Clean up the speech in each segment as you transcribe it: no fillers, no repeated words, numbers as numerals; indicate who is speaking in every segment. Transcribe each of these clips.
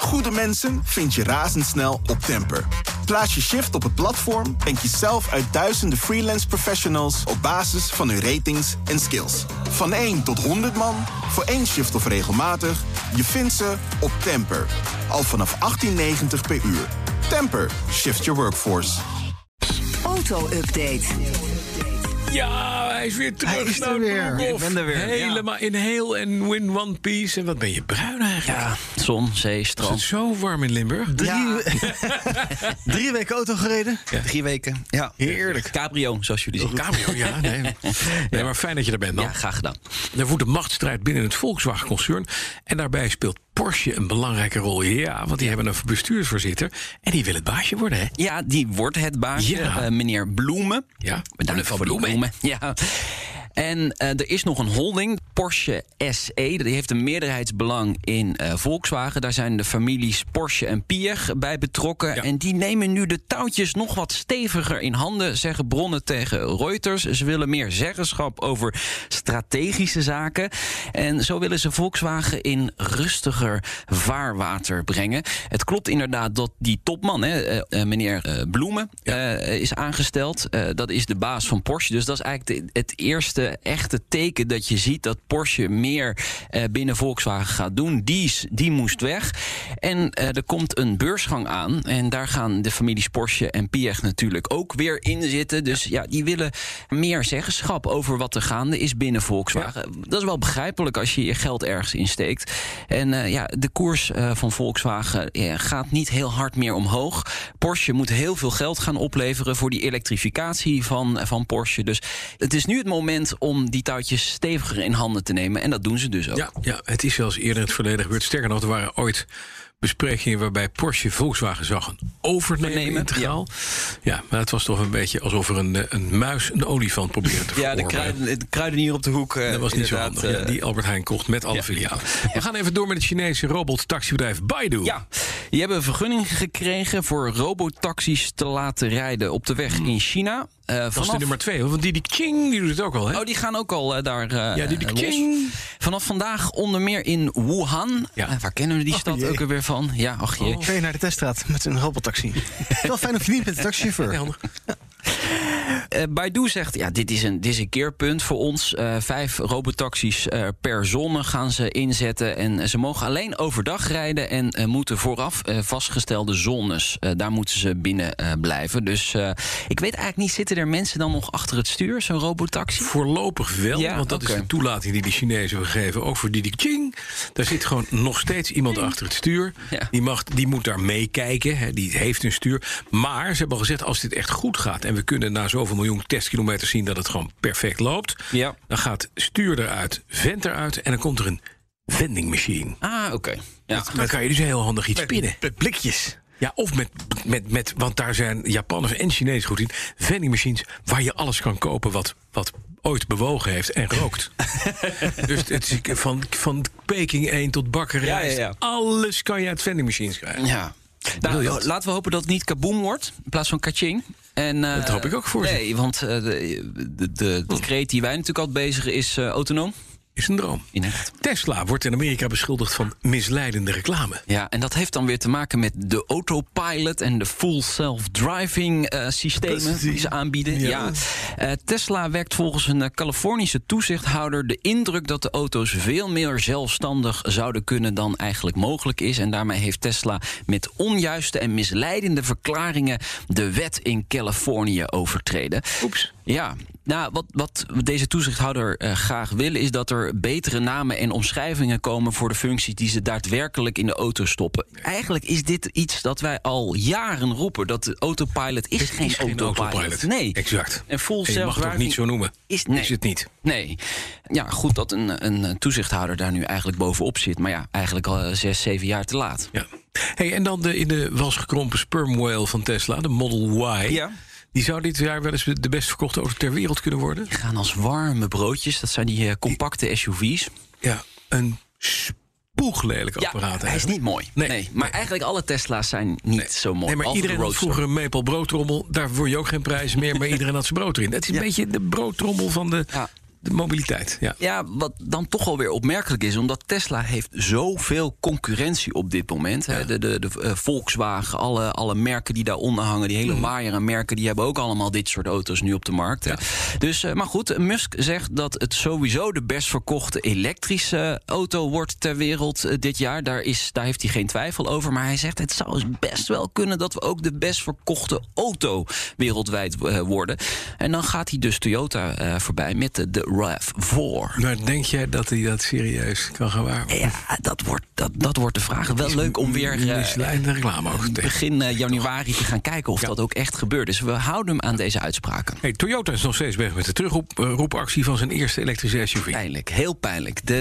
Speaker 1: Goede mensen vind je razendsnel op Temper. Plaats je shift op het platform en kies zelf uit duizenden freelance professionals op basis van hun ratings en skills. Van 1 tot 100 man, voor 1 shift of regelmatig, je vindt ze op Temper. Al vanaf 18,90 per uur. Temper, shift your workforce.
Speaker 2: Auto-update.
Speaker 3: Ja, hij is weer terug.
Speaker 4: Hij is er weer.
Speaker 3: Ik ben er weer. Helemaal in heel en win one piece. En wat ben je bruin eigenlijk?
Speaker 4: Ja, zon, zee,
Speaker 3: Is
Speaker 4: strand.
Speaker 3: het zo warm in Limburg?
Speaker 4: 3 weken auto gereden.
Speaker 3: Ja.
Speaker 4: 3 weken. Ja,
Speaker 3: Heerlijk.
Speaker 4: Cabrio, zoals jullie zien.
Speaker 3: Cabrio, ja. Nee, maar fijn dat je er bent dan.
Speaker 4: Ja, graag gedaan.
Speaker 3: Er woedt een machtsstrijd binnen het Volkswagen-concern. En daarbij speelt Porsche een belangrijke rol. Ja, want die hebben een bestuursvoorzitter. En die wil het baasje worden, hè?
Speaker 4: Ja, die wordt het baasje.
Speaker 3: Ja.
Speaker 4: Meneer Bloemen.
Speaker 3: Ja,
Speaker 4: Bedankt voor die bloemen. Ja. En er is nog een holding, Porsche SE. Die heeft een meerderheidsbelang in Volkswagen. Daar zijn de families Porsche en Piëch bij betrokken.
Speaker 3: Ja.
Speaker 4: En die nemen nu de touwtjes nog wat steviger in handen, zeggen bronnen tegen Reuters. Ze willen meer zeggenschap over strategische zaken. En zo willen ze Volkswagen in rustiger vaarwater brengen. Het klopt inderdaad dat die topman, meneer Bloemen, is aangesteld. Dat is de baas van Porsche. Dus dat is eigenlijk het eerste echte teken dat je ziet dat Porsche meer binnen Volkswagen gaat doen. Die moest weg. En er komt een beursgang aan. En daar gaan de families Porsche en Piëch natuurlijk ook weer in zitten. Dus ja, die willen meer zeggenschap over wat er gaande is binnen Volkswagen. Ja. Dat is wel begrijpelijk als je je geld ergens insteekt. En de koers van Volkswagen gaat niet heel hard meer omhoog. Porsche moet heel veel geld gaan opleveren voor die elektrificatie van Porsche. Dus het is nu het moment om die touwtjes steviger in handen te nemen. En dat doen ze dus ook.
Speaker 3: Ja, het is zelfs eerder in het verleden gebeurd. Sterker nog, er waren ooit besprekingen waarbij Porsche Volkswagen zou gaan overnemen integraal. Ja, maar het was toch een beetje alsof er een muis een olifant probeerde te verorberen.
Speaker 4: De kruidenier op de hoek.
Speaker 3: Dat was niet zo handig. Die Albert Heijn kocht met alle filialen. We gaan even door met het Chinese robottaxibedrijf Baidu.
Speaker 4: Ja, die hebben een vergunning gekregen voor robotaxis te laten rijden op de weg in China.
Speaker 3: Dat is de nummer 2, want die Ching, die doet het ook al, hè?
Speaker 4: Oh, die gaan ook al daar
Speaker 3: die Ching.
Speaker 4: Vanaf vandaag onder meer in Wuhan.
Speaker 3: Ja.
Speaker 4: Waar kennen we die stad ook weer van? Ja, ach jee.
Speaker 5: Ga je naar de teststraat met een robotaxi. Wel fijn of je niet met de taxichauffeur.
Speaker 3: Ja, handig.
Speaker 4: Baidu zegt, dit is een keerpunt voor ons. 5 robotaxis per zone gaan ze inzetten. En ze mogen alleen overdag rijden en moeten vooraf vastgestelde zones. Daar moeten ze binnen blijven. Dus ik weet eigenlijk niet, zitten er mensen dan nog achter het stuur, zo'n robotaxi?
Speaker 3: Voorlopig wel, want dat is de toelating die de Chinezen geven. Ook voor die Ching. Daar zit gewoon nog steeds iemand achter het stuur. Ja. Die moet daar meekijken. Hè, die heeft een stuur. Maar ze hebben al gezegd, als dit echt goed gaat en we kunnen na zoveel miljoen testkilometers zien dat het gewoon perfect loopt. Ja. Dan gaat stuur eruit, vent eruit en dan komt er een vending machine.
Speaker 4: Ah, oké. Ja.
Speaker 3: Dan kan je dus heel handig iets spinnen.
Speaker 5: Met blikjes.
Speaker 3: Ja, of met want daar zijn Japanners en Chinezen goed in. Vending machines waar je alles kan kopen wat ooit bewogen heeft en rookt. Dus het is van Peking 1 tot bakkerij.
Speaker 4: Ja.
Speaker 3: Alles kan je uit vending machines krijgen.
Speaker 4: Ja. Nou, laten we hopen dat het niet kaboom wordt in plaats van kaching. En,
Speaker 3: dat hoop ik ook voor ze.
Speaker 4: Nee, want de kreet die wij natuurlijk altijd bezigen is autonoom.
Speaker 3: Is een droom. Tesla wordt in Amerika beschuldigd van misleidende reclame.
Speaker 4: Ja, en dat heeft dan weer te maken met de autopilot en de full self-driving systemen die ze aanbieden. Ja. Tesla wekt volgens een Californische toezichthouder de indruk dat de auto's veel meer zelfstandig zouden kunnen dan eigenlijk mogelijk is. En daarmee heeft Tesla met onjuiste en misleidende verklaringen de wet in Californië overtreden.
Speaker 3: Oeps.
Speaker 4: Ja, nou, wat deze toezichthouder graag wil is dat er betere namen en omschrijvingen komen voor de functies die ze daadwerkelijk in de auto stoppen. Eigenlijk is dit iets dat wij al jaren roepen, dat de autopilot is geen autopilot. Nee,
Speaker 3: exact.
Speaker 4: En full
Speaker 3: je mag het ook niet zo noemen. Is het niet.
Speaker 4: Nee. Ja, goed dat een toezichthouder daar nu eigenlijk bovenop zit. Maar ja, eigenlijk al 6, 7 jaar te laat.
Speaker 3: Ja. Hey, en dan in de was gekrompen sperm whale van Tesla, de Model Y. Ja. Die zou dit jaar wel eens de best verkochte auto ter wereld kunnen worden.
Speaker 4: Die gaan als warme broodjes. Dat zijn die compacte SUV's.
Speaker 3: Ja, een spoeglelijk apparaat.
Speaker 4: Hij is niet mooi. Nee. Maar eigenlijk alle Tesla's zijn niet zo mooi.
Speaker 3: Nee, maar iedereen had vroeger een Maple broodtrommel. Daar word je ook geen prijs meer, maar iedereen had zijn brood erin. Het is een beetje de broodtrommel van de de mobiliteit.
Speaker 4: Ja, wat dan toch alweer opmerkelijk is, omdat Tesla heeft zoveel concurrentie op dit moment. Ja. De Volkswagen, alle merken die daaronder hangen, die hele waaier aan merken, die hebben ook allemaal dit soort auto's nu op de markt. Ja. Dus, maar goed, Musk zegt dat het sowieso de best verkochte elektrische auto wordt ter wereld dit jaar. Daar heeft hij geen twijfel over. Maar hij zegt, het zou best wel kunnen dat we ook de best verkochte auto wereldwijd worden. En dan gaat hij dus Toyota voorbij met de RAV4.
Speaker 3: Maar denk jij dat hij dat serieus kan gaan waarmaken?
Speaker 4: Ja, dat wordt de vraag. Wel leuk om weer
Speaker 3: reclame ook
Speaker 4: begin januari te gaan kijken of dat ook echt gebeurt. Dus we houden hem aan deze uitspraken.
Speaker 3: Hey, Toyota is nog steeds bezig met de terugroepactie van zijn eerste elektrische SUV.
Speaker 4: Pijnlijk, heel pijnlijk. De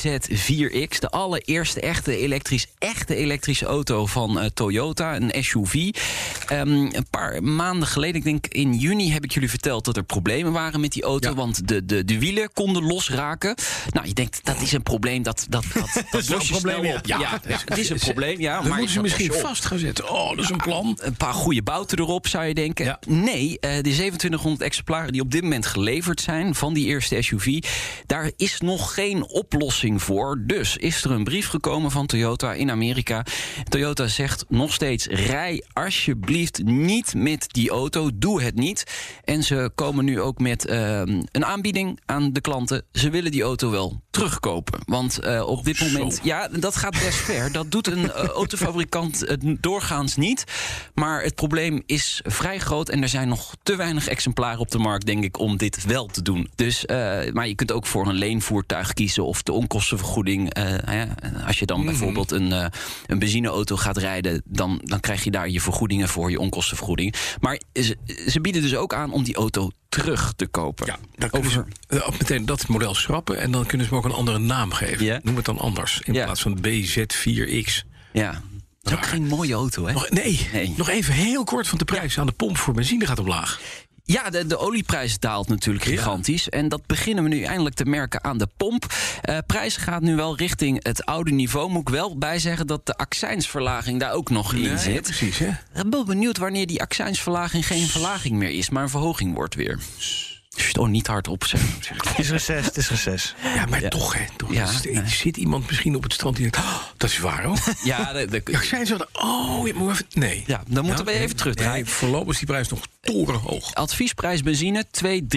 Speaker 4: BZ4X, de allereerste echte elektrische auto van Toyota, een SUV. Een paar maanden geleden, ik denk in juni, heb ik jullie verteld dat er problemen waren met die auto, want de wielen konden losraken. Nou, je denkt, dat is een probleem, dat los je snel op. Ja, het is een probleem, ja.
Speaker 3: Maar moeten ze misschien vast gaan zetten. Oh, dat is een plan.
Speaker 4: Een paar goede bouten erop, zou je denken. Ja. Nee, de 2700 exemplaren die op dit moment geleverd zijn van die eerste SUV, daar is nog geen oplossing voor. Dus is er een brief gekomen van Toyota in Amerika. Toyota zegt nog steeds, rij alsjeblieft niet met die auto. Doe het niet. En ze komen nu ook met een aanbieding aan de klanten. Ze willen die auto wel terugkopen. Want op dit moment, ja, dat gaat best ver. Dat doet een autofabrikant doorgaans niet. Maar het probleem is vrij groot en er zijn nog te weinig exemplaren op de markt, denk ik, om dit wel te doen. Dus, maar je kunt ook voor een leenvoertuig kiezen of de onkostenvergoeding. Als je dan bijvoorbeeld een benzineauto gaat rijden, dan krijg je daar je vergoedingen voor, je onkostenvergoeding. Maar ze bieden dus ook aan om die auto terug te kopen.
Speaker 3: Ja, dan kunnen ze meteen dat model schrappen en dan kunnen ze hem ook een andere naam geven. Yeah. Noem het dan anders, in plaats van BZ4X.
Speaker 4: Ja. Dat is ook geen mooie auto, hè?
Speaker 3: Nog even heel kort, van de prijs aan de pomp voor benzine gaat omlaag.
Speaker 4: Ja, de olieprijs daalt natuurlijk gigantisch. Ja. En dat beginnen we nu eindelijk te merken aan de pomp. Prijs gaat nu wel richting het oude niveau. Moet ik wel bijzeggen dat de accijnsverlaging daar ook nog in zit.
Speaker 3: Precies, hè?
Speaker 4: Ik ben wel benieuwd wanneer die accijnsverlaging geen verlaging meer is, maar een verhoging wordt weer. Niet hardop zeggen.
Speaker 5: Het is reces.
Speaker 3: Ja, maar toch, hè. Zit iemand misschien op het strand die denkt, dat is waar, hoor.
Speaker 4: Ja,
Speaker 3: zijn zo. Nee.
Speaker 4: Ja, dan moeten we even terugdraaien.
Speaker 3: Voorlopig is die prijs nog torenhoog.
Speaker 4: Adviesprijs benzine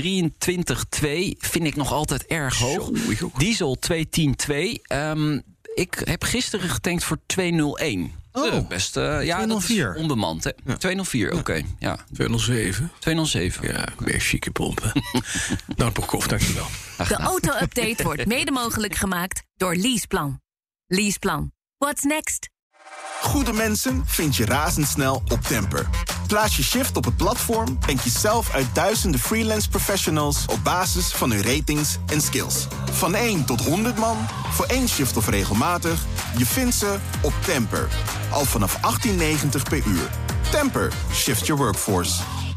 Speaker 4: 2,23,2 vind ik nog altijd erg hoog. Diesel 2,10,2. Ik heb gisteren getankt voor 2,01. Best, ja, dat is onbemand, hè? Ja. 204, oké. Ja.
Speaker 3: 207.
Speaker 4: 207.
Speaker 3: Ja, weer chique pompen. Nou, Broekhoff, dankjewel.
Speaker 2: De auto-update wordt mede mogelijk gemaakt door Leaseplan. Leaseplan. What's next?
Speaker 1: Goede mensen vind je razendsnel op Temper. Plaats je shift op het platform en kies zelf uit duizenden freelance professionals op basis van hun ratings en skills. Van 1 tot 100 man, voor 1 shift of regelmatig, je vindt ze op Temper. Al vanaf 18,90 per uur. Temper, shift your workforce.